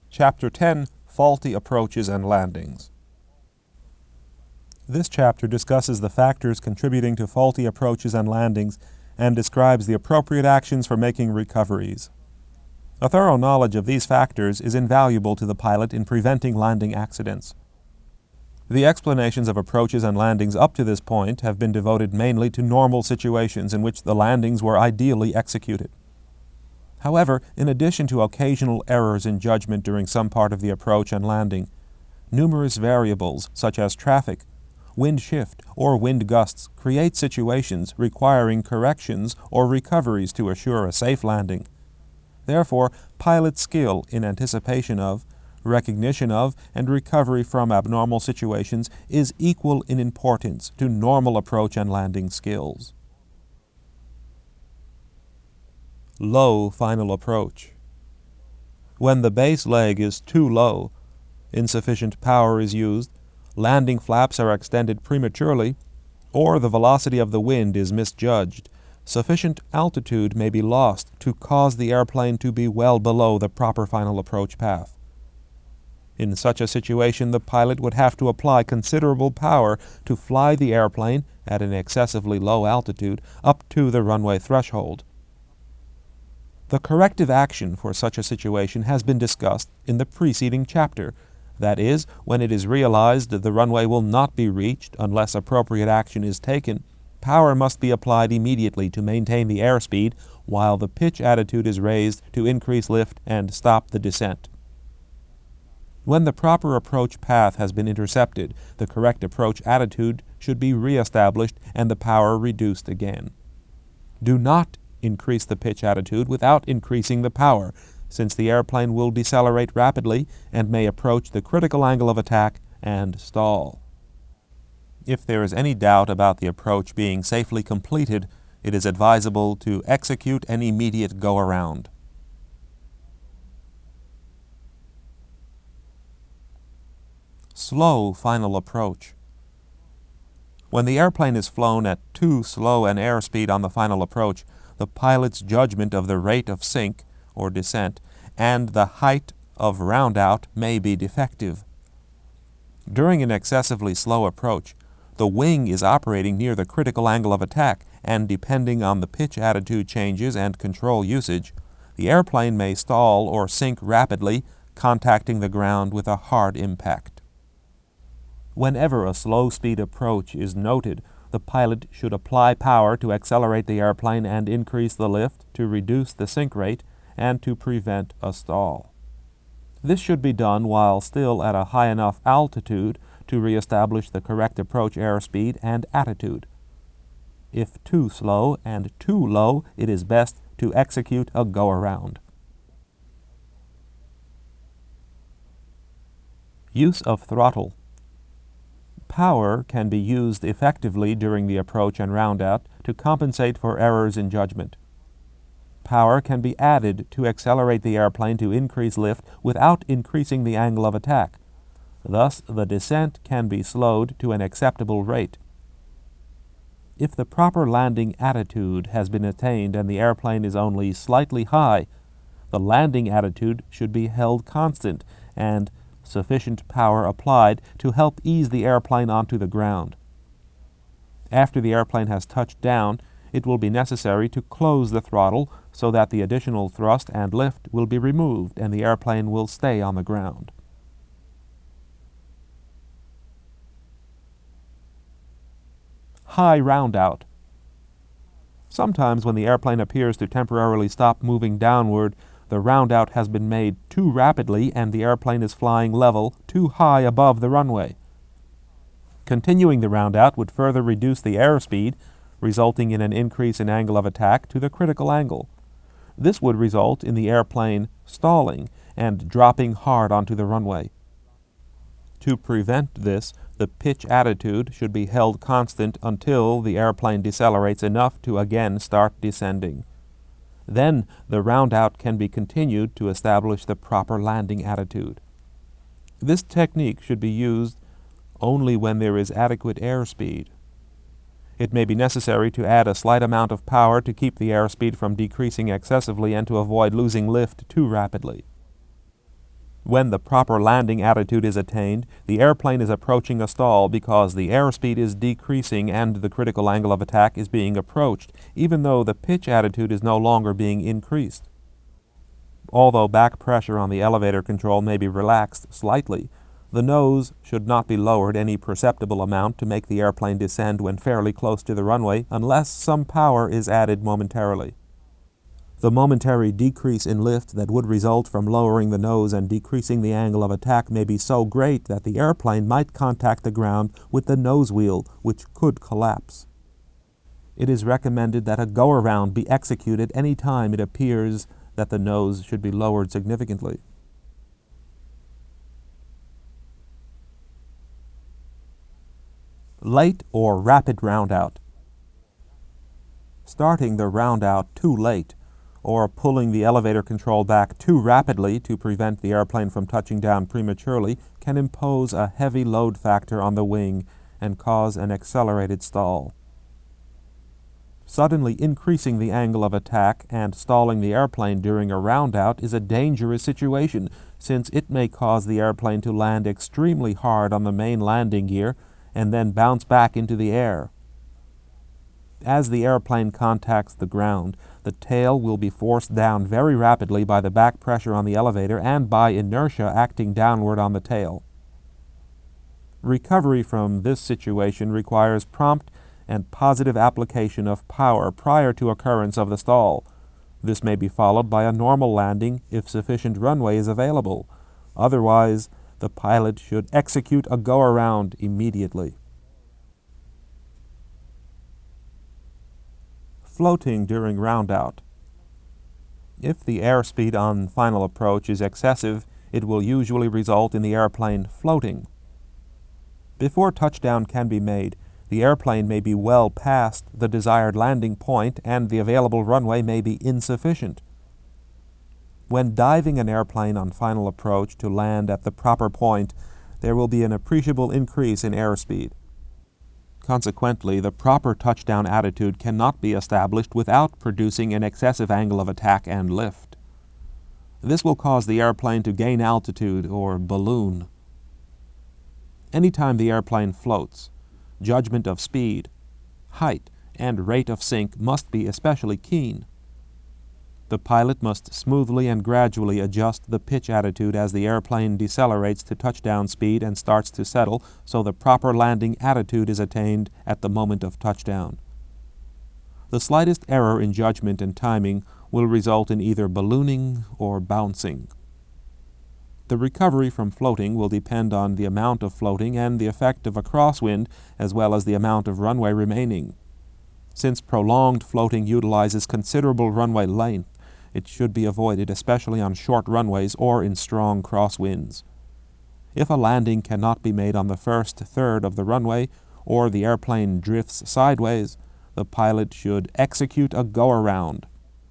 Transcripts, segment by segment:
Chapter 10, Faulty Approaches and Landings. This chapter discusses the factors contributing to faulty approaches and landings and describes the appropriate actions for making recoveries. A thorough knowledge of these factors is invaluable to the pilot in preventing landing accidents. The explanations of approaches and landings up to this point have been devoted mainly to normal situations in which the landings were ideally executed. However, in addition to occasional errors in judgment during some part of the approach and landing, numerous variables such as traffic, wind shift, or wind gusts create situations requiring corrections or recoveries to assure a safe landing. Therefore, pilot skill in anticipation of, recognition of, and recovery from abnormal situations is equal in importance to normal approach and landing skills. Low final approach. When the base leg is too low, insufficient power is used, landing flaps are extended prematurely, or the velocity of the wind is misjudged, sufficient altitude may be lost to cause the airplane to be well below the proper final approach path. In such a situation, the pilot would have to apply considerable power to fly the airplane at an excessively low altitude up to the runway threshold. The corrective action for such a situation has been discussed in the preceding chapter. That is, when it is realized that the runway will not be reached unless appropriate action is taken, power must be applied immediately to maintain the airspeed while the pitch attitude is raised to increase lift and stop the descent. When the proper approach path has been intercepted, the correct approach attitude should be reestablished and the power reduced again. Do not increase the pitch attitude without increasing the power, since the airplane will decelerate rapidly and may approach the critical angle of attack and stall. If there is any doubt about the approach being safely completed, it is advisable to execute an immediate go-around. Slow final approach. When the airplane is flown at too slow an airspeed on the final approach, the pilot's judgment of the rate of sink, or descent, and the height of round-out may be defective. During an excessively slow approach, the wing is operating near the critical angle of attack, and depending on the pitch attitude changes and control usage, the airplane may stall or sink rapidly, contacting the ground with a hard impact. Whenever a slow-speed approach is noted, the pilot should apply power to accelerate the airplane and increase the lift to reduce the sink rate and to prevent a stall. This should be done while still at a high enough altitude to reestablish the correct approach airspeed and attitude. If too slow and too low, it is best to execute a go-around. Use of throttle. Power can be used effectively during the approach and roundout to compensate for errors in judgment. Power can be added to accelerate the airplane to increase lift without increasing the angle of attack. Thus, the descent can be slowed to an acceptable rate. If the proper landing attitude has been attained and the airplane is only slightly high, the landing attitude should be held constant and sufficient power applied to help ease the airplane onto the ground. After the airplane has touched down, it will be necessary to close the throttle so that the additional thrust and lift will be removed and the airplane will stay on the ground. High roundout. Sometimes when the airplane appears to temporarily stop moving downward, the roundout has been made too rapidly and the airplane is flying level too high above the runway. Continuing the roundout would further reduce the airspeed, resulting in an increase in angle of attack to the critical angle. This would result in the airplane stalling and dropping hard onto the runway. To prevent this, the pitch attitude should be held constant until the airplane decelerates enough to again start descending. Then the roundout can be continued to establish the proper landing attitude. This technique should be used only when there is adequate airspeed. It may be necessary to add a slight amount of power to keep the airspeed from decreasing excessively and to avoid losing lift too rapidly. When the proper landing attitude is attained, the airplane is approaching a stall because the airspeed is decreasing and the critical angle of attack is being approached, even though the pitch attitude is no longer being increased. Although back pressure on the elevator control may be relaxed slightly, the nose should not be lowered any perceptible amount to make the airplane descend when fairly close to the runway unless some power is added momentarily. The momentary decrease in lift that would result from lowering the nose and decreasing the angle of attack may be so great that the airplane might contact the ground with the nose wheel, which could collapse. It is recommended that a go-around be executed any time it appears that the nose should be lowered significantly. Late or rapid round-out. Starting the round-out too late, or pulling the elevator control back too rapidly to prevent the airplane from touching down prematurely can impose a heavy load factor on the wing and cause an accelerated stall. Suddenly increasing the angle of attack and stalling the airplane during a round-out is a dangerous situation, since it may cause the airplane to land extremely hard on the main landing gear and then bounce back into the air. As the airplane contacts the ground, the tail will be forced down very rapidly by the back pressure on the elevator and by inertia acting downward on the tail. Recovery from this situation requires prompt and positive application of power prior to occurrence of the stall. This may be followed by a normal landing if sufficient runway is available. Otherwise, the pilot should execute a go-around immediately. Floating during round-out. If the airspeed on final approach is excessive, it will usually result in the airplane floating. Before touchdown can be made, the airplane may be well past the desired landing point and the available runway may be insufficient. When diving an airplane on final approach to land at the proper point, there will be an appreciable increase in airspeed. Consequently, the proper touchdown attitude cannot be established without producing an excessive angle of attack and lift. This will cause the airplane to gain altitude or balloon. Anytime the airplane floats, judgment of speed, height, and rate of sink must be especially keen. The pilot must smoothly and gradually adjust the pitch attitude as the airplane decelerates to touchdown speed and starts to settle, so the proper landing attitude is attained at the moment of touchdown. The slightest error in judgment and timing will result in either ballooning or bouncing. The recovery from floating will depend on the amount of floating and the effect of a crosswind, as well as the amount of runway remaining. Since prolonged floating utilizes considerable runway length, it should be avoided, especially on short runways or in strong crosswinds. If a landing cannot be made on the first third of the runway, or the airplane drifts sideways, the pilot should execute a go-around.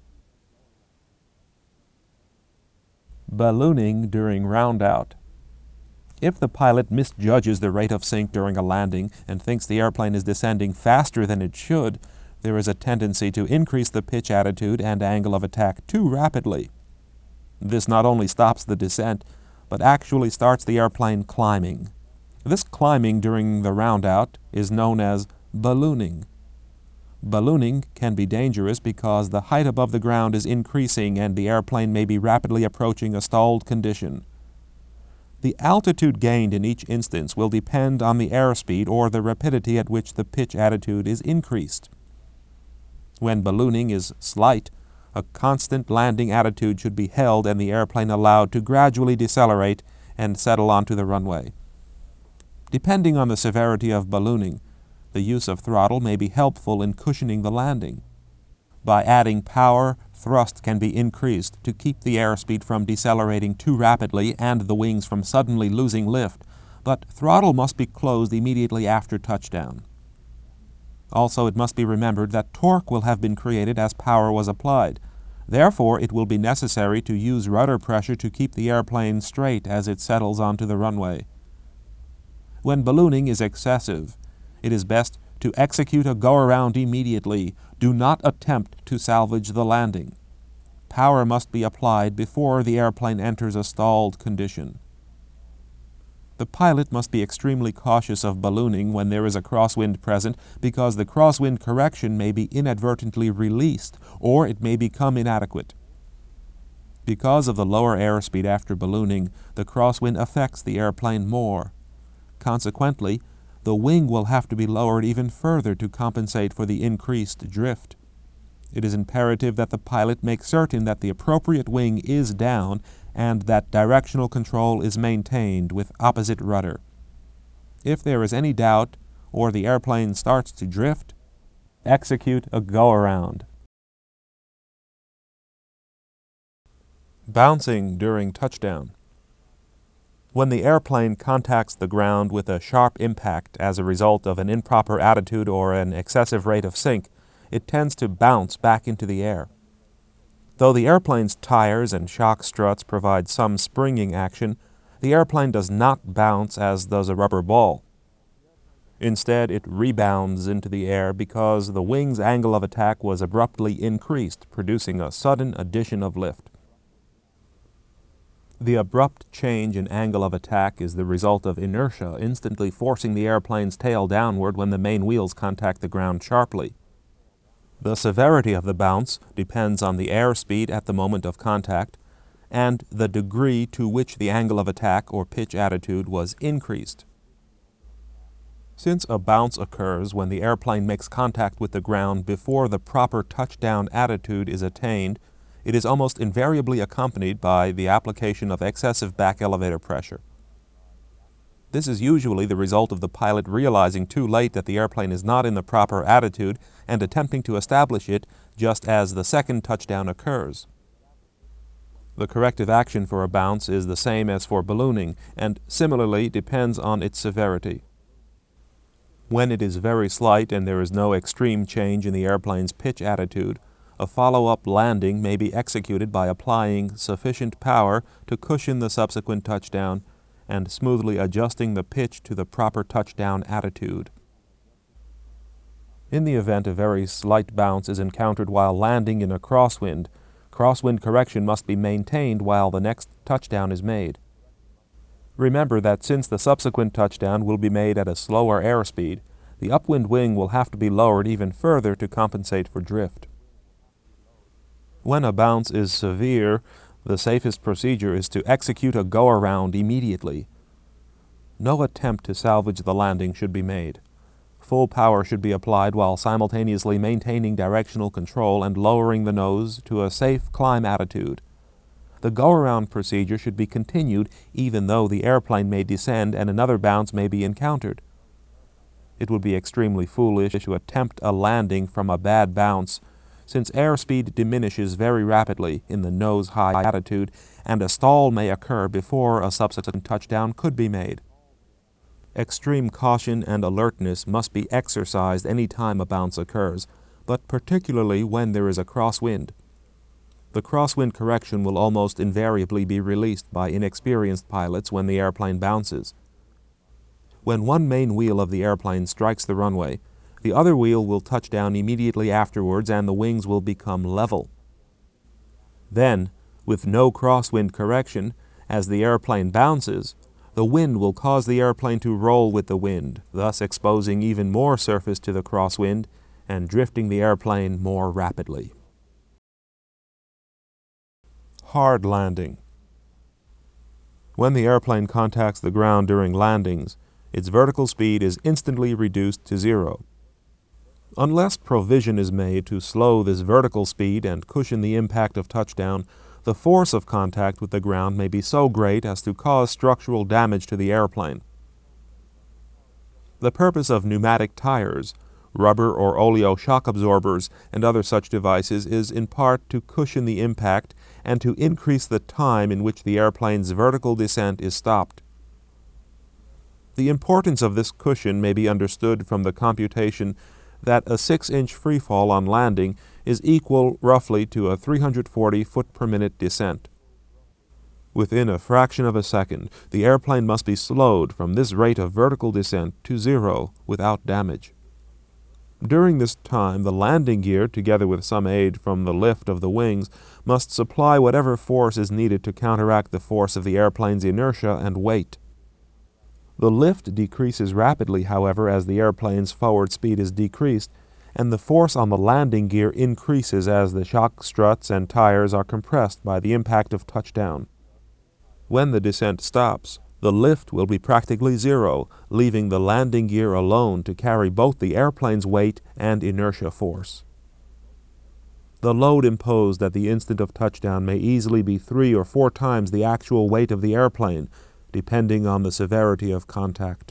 Ballooning during round-out. If the pilot misjudges the rate of sink during a landing and thinks the airplane is descending faster than it should, there is a tendency to increase the pitch attitude and angle of attack too rapidly. This not only stops the descent, but actually starts the airplane climbing. This climbing during the round-out is known as ballooning. Ballooning can be dangerous because the height above the ground is increasing and the airplane may be rapidly approaching a stalled condition. The altitude gained in each instance will depend on the airspeed or the rapidity at which the pitch attitude is increased. When ballooning is slight, a constant landing attitude should be held and the airplane allowed to gradually decelerate and settle onto the runway. Depending on the severity of ballooning, the use of throttle may be helpful in cushioning the landing. By adding power, thrust can be increased to keep the airspeed from decelerating too rapidly and the wings from suddenly losing lift, but throttle must be closed immediately after touchdown. Also, it must be remembered that torque will have been created as power was applied. Therefore, it will be necessary to use rudder pressure to keep the airplane straight as it settles onto the runway. When ballooning is excessive, it is best to execute a go-around immediately. Do not attempt to salvage the landing. power must be applied before the airplane enters a stalled condition. The pilot must be extremely cautious of ballooning when there is a crosswind present, because the crosswind correction may be inadvertently released, or it may become inadequate. Because of the lower airspeed after ballooning, the crosswind affects the airplane more. Consequently, the wing will have to be lowered even further to compensate for the increased drift. It is imperative that the pilot make certain that the appropriate wing is down and that directional control is maintained with opposite rudder. If there is any doubt or the airplane starts to drift, execute a go-around. Bouncing during touchdown. When the airplane contacts the ground with a sharp impact as a result of an improper attitude or an excessive rate of sink, it tends to bounce back into the air. Though the airplane's tires and shock struts provide some springing action, the airplane does not bounce as does a rubber ball. Instead, it rebounds into the air because the wing's angle of attack was abruptly increased, producing a sudden addition of lift. The abrupt change in angle of attack is the result of inertia instantly forcing the airplane's tail downward when the main wheels contact the ground sharply. The severity of the bounce depends on the airspeed at the moment of contact and the degree to which the angle of attack or pitch attitude was increased. Since a bounce occurs when the airplane makes contact with the ground before the proper touchdown attitude is attained, it is almost invariably accompanied by the application of excessive back elevator pressure. This is usually the result of the pilot realizing too late that the airplane is not in the proper attitude and attempting to establish it just as the second touchdown occurs. The corrective action for a bounce is the same as for ballooning and similarly depends on its severity. When it is very slight and there is no extreme change in the airplane's pitch attitude, a follow-up landing may be executed by applying sufficient power to cushion the subsequent touchdown and smoothly adjusting the pitch to the proper touchdown attitude. In the event a very slight bounce is encountered while landing in a crosswind, crosswind correction must be maintained while the next touchdown is made. Remember that since the subsequent touchdown will be made at a slower airspeed, the upwind wing will have to be lowered even further to compensate for drift. When a bounce is severe, the safest procedure is to execute a go-around immediately. No attempt to salvage the landing should be made. Full power should be applied while simultaneously maintaining directional control and lowering the nose to a safe climb attitude. The go-around procedure should be continued even though the airplane may descend and another bounce may be encountered. It would be extremely foolish to attempt a landing from a bad bounce, since airspeed diminishes very rapidly in the nose-high attitude, and a stall may occur before a subsequent touchdown could be made. Extreme caution and alertness must be exercised any time a bounce occurs, but particularly when there is a crosswind. The crosswind correction will almost invariably be released by inexperienced pilots when the airplane bounces. When one main wheel of the airplane strikes the runway, the other wheel will touch down immediately afterwards and the wings will become level. Then, with no crosswind correction, as the airplane bounces, the wind will cause the airplane to roll with the wind, thus exposing even more surface to the crosswind and drifting the airplane more rapidly. Hard landing. When the airplane contacts the ground during landings, its vertical speed is instantly reduced to zero. Unless provision is made to slow this vertical speed and cushion the impact of touchdown, the force of contact with the ground may be so great as to cause structural damage to the airplane. The purpose of pneumatic tires, rubber or oleo shock absorbers, and other such devices is in part to cushion the impact and to increase the time in which the airplane's vertical descent is stopped. The importance of this cushion may be understood from the computation that a 6-inch freefall on landing is equal roughly to a 340 foot per minute descent. Within a fraction of a second, the airplane must be slowed from this rate of vertical descent to zero without damage. During this time, the landing gear, together with some aid from the lift of the wings, must supply whatever force is needed to counteract the force of the airplane's inertia and weight. The lift decreases rapidly, however, as the airplane's forward speed is decreased, and the force on the landing gear increases as the shock struts and tires are compressed by the impact of touchdown. When the descent stops, the lift will be practically zero, leaving the landing gear alone to carry both the airplane's weight and inertia force. The load imposed at the instant of touchdown may easily be 3 or 4 times the actual weight of the airplane, depending on the severity of contact.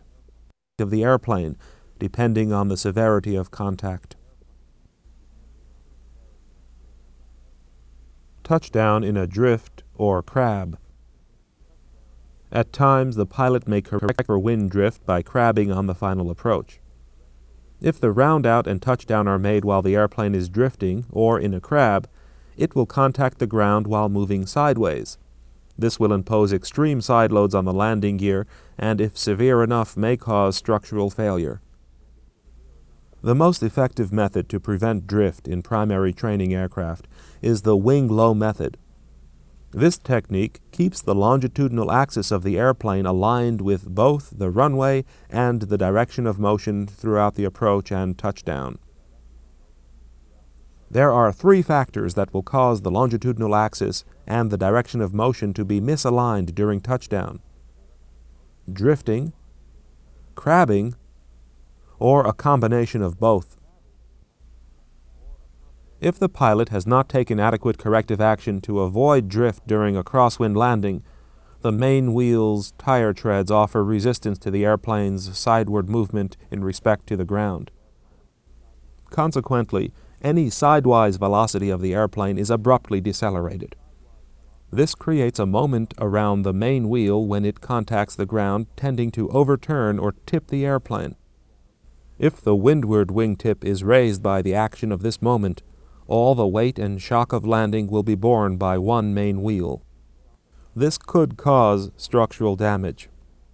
Touchdown in a drift or crab. At times, the pilot may correct for wind drift by crabbing on the final approach. If the roundout and touchdown are made while the airplane is drifting or in a crab, it will contact the ground while moving sideways. This will impose extreme side loads on the landing gear and, if severe enough, may cause structural failure. The most effective method to prevent drift in primary training aircraft is the wing-low method. This technique keeps the longitudinal axis of the airplane aligned with both the runway and the direction of motion throughout the approach and touchdown. There are 3 factors that will cause the longitudinal axis and the direction of motion to be misaligned during touchdown: drifting, crabbing, or a combination of both. If the pilot has not taken adequate corrective action to avoid drift during a crosswind landing, the main wheel's tire treads offer resistance to the airplane's sideward movement in respect to the ground. Consequently, any sidewise velocity of the airplane is abruptly decelerated. This creates a moment around the main wheel when it contacts the ground, tending to overturn or tip the airplane. If the windward wingtip is raised by the action of this moment, all the weight and shock of landing will be borne by one main wheel. This could cause structural damage.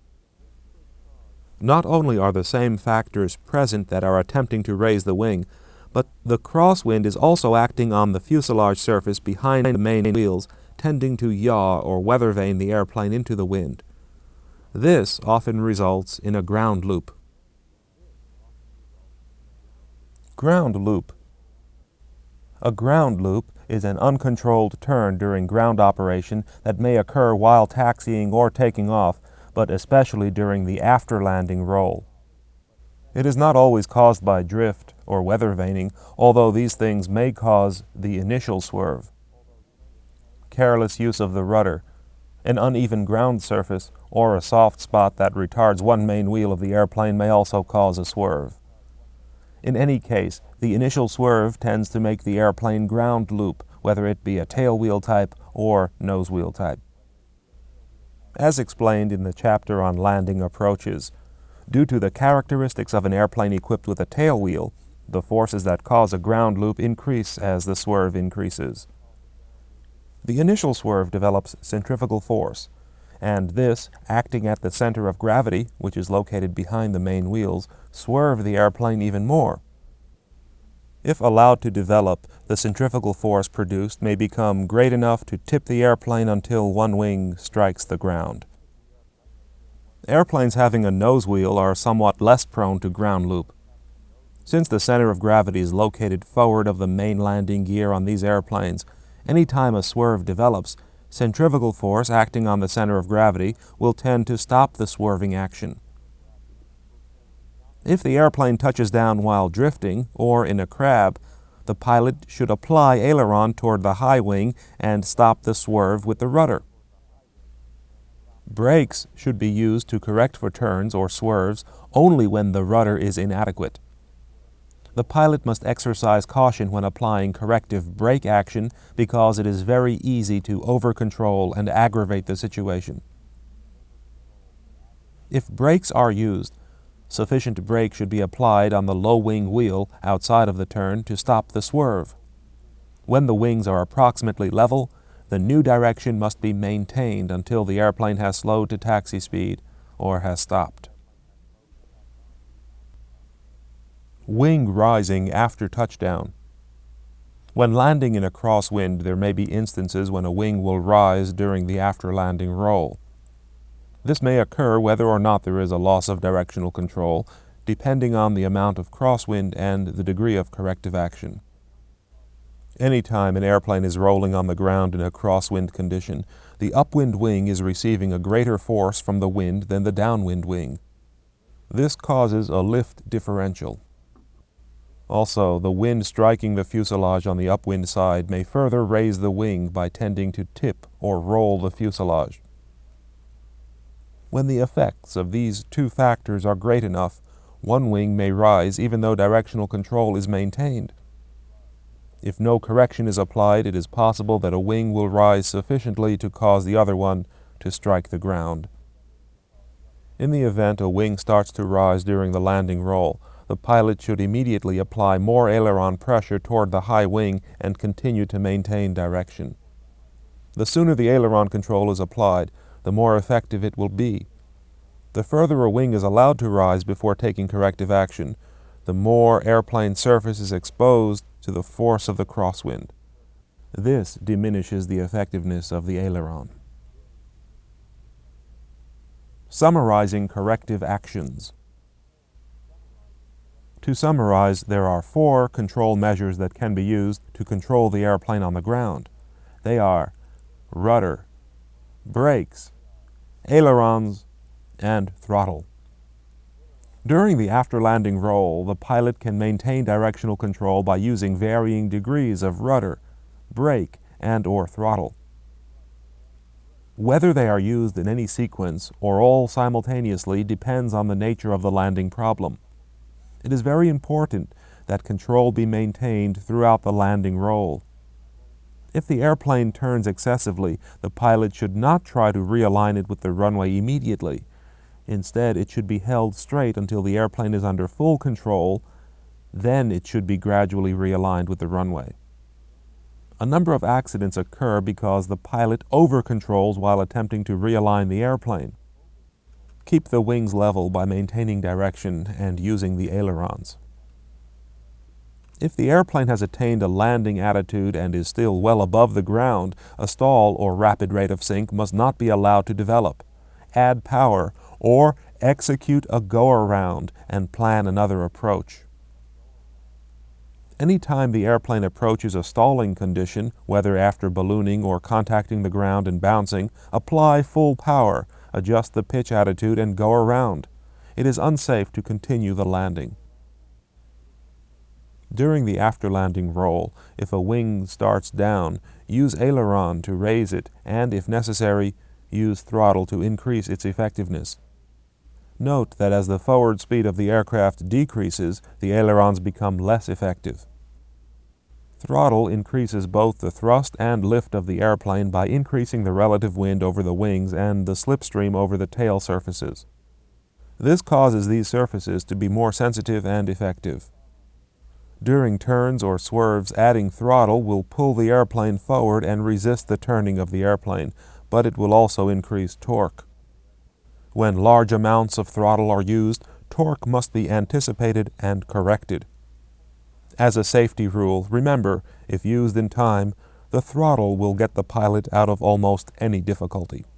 Not only are the same factors present that are attempting to raise the wing, but the crosswind is also acting on the fuselage surface behind the main wheels, tending to yaw or weather vane the airplane into the wind. This often results in a ground loop. Ground loop. A ground loop is an uncontrolled turn during ground operation that may occur while taxiing or taking off, but especially during the after-landing roll. It is not always caused by drift or weather vaning, although these things may cause the initial swerve. Careless use of the rudder, an uneven ground surface, or a soft spot that retards one main wheel of the airplane may also cause a swerve. In any case, the initial swerve tends to make the airplane ground loop, whether it be a tailwheel type or nosewheel type. As explained in the chapter on landing approaches, due to the characteristics of an airplane equipped with a tailwheel, the forces that cause a ground loop increase as the swerve increases. The initial swerve develops centrifugal force, and this, acting at the center of gravity, which is located behind the main wheels, swerve the airplane even more. If allowed to develop, the centrifugal force produced may become great enough to tip the airplane until one wing strikes the ground. Airplanes having a nose wheel are somewhat less prone to ground loop. Since the center of gravity is located forward of the main landing gear on these airplanes, any time a swerve develops, centrifugal force acting on the center of gravity will tend to stop the swerving action. If the airplane touches down while drifting or in a crab, the pilot should apply aileron toward the high wing and stop the swerve with the rudder. Brakes should be used to correct for turns or swerves only when the rudder is inadequate. The pilot must exercise caution when applying corrective brake action because it is very easy to over-control and aggravate the situation. If brakes are used, sufficient brake should be applied on the low wing wheel outside of the turn to stop the swerve. When the wings are approximately level, the new direction must be maintained until the airplane has slowed to taxi speed or has stopped. Wing rising after touchdown. When landing in a crosswind, there may be instances when a wing will rise during the after-landing roll. This may occur whether or not there is a loss of directional control, depending on the amount of crosswind and the degree of corrective action. Anytime an airplane is rolling on the ground in a crosswind condition, the upwind wing is receiving a greater force from the wind than the downwind wing. This causes a lift differential. Also, the wind striking the fuselage on the upwind side may further raise the wing by tending to tip or roll the fuselage. When the effects of these two factors are great enough, one wing may rise even though directional control is maintained. If no correction is applied, it is possible that a wing will rise sufficiently to cause the other one to strike the ground. In the event a wing starts to rise during the landing roll, the pilot should immediately apply more aileron pressure toward the high wing and continue to maintain direction. The sooner the aileron control is applied, the more effective it will be. The further a wing is allowed to rise before taking corrective action, the more airplane surface is exposed to the force of the crosswind. This diminishes the effectiveness of the aileron. Summarizing corrective actions. To summarize, there are 4 control measures that can be used to control the airplane on the ground. They are rudder, brakes, ailerons, and throttle. During the after-landing roll, the pilot can maintain directional control by using varying degrees of rudder, brake, and/or throttle. Whether they are used in any sequence or all simultaneously depends on the nature of the landing problem. It is very important that control be maintained throughout the landing roll. If the airplane turns excessively, the pilot should not try to realign it with the runway immediately. Instead, it should be held straight until the airplane is under full control, then it should be gradually realigned with the runway. A number of accidents occur because the pilot over-controls while attempting to realign the airplane. Keep the wings level by maintaining direction and using the ailerons. If the airplane has attained a landing attitude and is still well above the ground, a stall or rapid rate of sink must not be allowed to develop. Add power or execute a go-around and plan another approach. Anytime the airplane approaches a stalling condition, whether after ballooning or contacting the ground and bouncing, apply full power, adjust the pitch attitude, and go around. It is unsafe to continue the landing. During the after-landing roll, if a wing starts down, use aileron to raise it and, if necessary, use throttle to increase its effectiveness. Note that as the forward speed of the aircraft decreases, the ailerons become less effective. Throttle increases both the thrust and lift of the airplane by increasing the relative wind over the wings and the slipstream over the tail surfaces. This causes these surfaces to be more sensitive and effective. During turns or swerves, adding throttle will pull the airplane forward and resist the turning of the airplane, but it will also increase torque. When large amounts of throttle are used, torque must be anticipated and corrected. As a safety rule, remember, if used in time, the throttle will get the pilot out of almost any difficulty.